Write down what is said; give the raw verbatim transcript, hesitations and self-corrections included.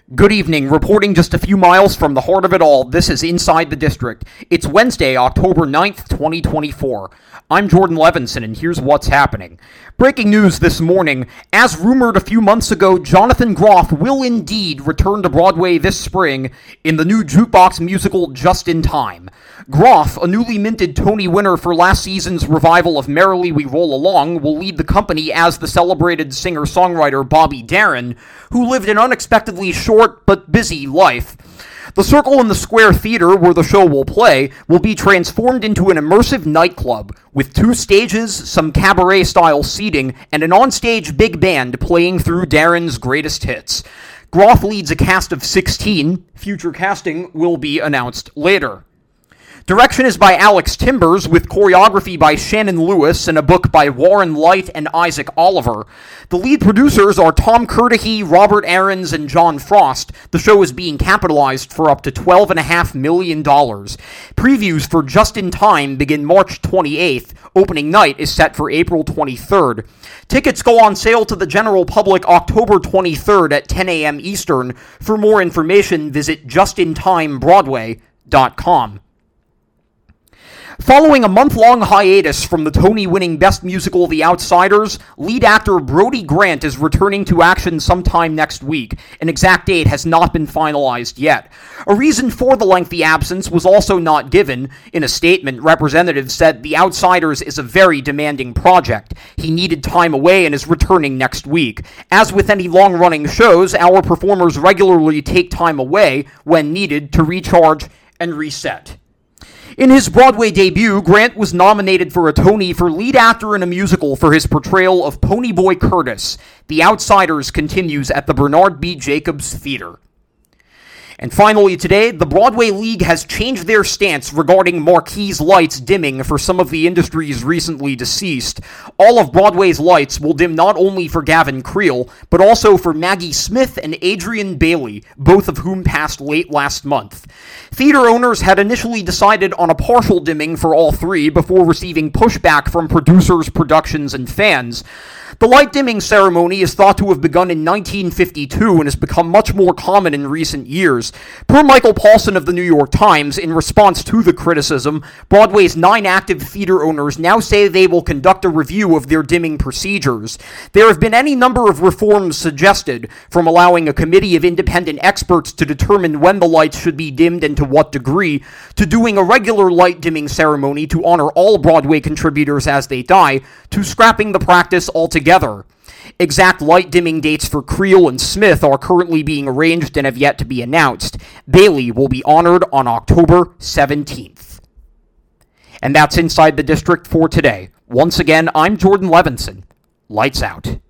Good evening. Reporting just a few miles from the heart of it all, this is Inside the District. It's Wednesday, October ninth, twenty twenty-four. I'm Jordan Levinson, and here's what's happening. Breaking news this morning. As rumored a few months ago, Jonathan Groff will indeed return to Broadway this spring in the new jukebox musical Just in Time. Groff, a newly minted Tony winner for last season's revival of Merrily We Roll Along, will lead the company as the celebrated singer-songwriter Bobby Darin, who lived an unexpectedly short but busy life. The Circle in the Square Theater, where the show will play, will be transformed into an immersive nightclub, with two stages, some cabaret-style seating, and an onstage big band playing through Darin's greatest hits. Groff leads a cast of sixteen. Future casting will be announced later. Direction is by Alex Timbers, with choreography by Shannon Lewis and a book by Warren Light and Isaac Oliver. The lead producers are Tom Curtihy, Robert Aarons, and John Frost. The show is being capitalized for up to twelve point five million dollars. Previews for Just in Time begin March twenty-eighth. Opening night is set for April twenty-third. Tickets go on sale to the general public October twenty-third at ten a.m. Eastern. For more information, visit just in time broadway dot com. Following a month-long hiatus from the Tony-winning Best Musical The Outsiders, lead actor Brody Grant is returning to action sometime next week. An exact date has not been finalized yet. A reason for the lengthy absence was also not given. In a statement, representatives said The Outsiders is a very demanding project. He needed time away and is returning next week. As with any long-running shows, our performers regularly take time away when needed to recharge and reset. In his Broadway debut, Grant was nominated for a Tony for lead actor in a musical for his portrayal of Ponyboy Curtis. The Outsiders continues at the Bernard B. Jacobs Theater. And finally today, the Broadway League has changed their stance regarding marquee lights dimming for some of the industry's recently deceased. All of Broadway's lights will dim not only for Gavin Creel, but also for Maggie Smith and Adrian Bailey, both of whom passed late last month. Theater owners had initially decided on a partial dimming for all three before receiving pushback from producers, productions, and fans. The light dimming ceremony is thought to have begun in nineteen fifty-two and has become much more common in recent years. Per Michael Paulson of the New York Times, in response to the criticism, Broadway's nine active theater owners now say they will conduct a review of their dimming procedures. There have been any number of reforms suggested, from allowing a committee of independent experts to determine when the lights should be dimmed and to what degree, to doing a regular light dimming ceremony to honor all Broadway contributors as they die, to scrapping the practice altogether. Exact light dimming dates for Creel and Smith are currently being arranged and have yet to be announced. Bailey will be honored on October seventeenth. And that's Inside the District for today. Once again, I'm Jordan Levinson. Lights out.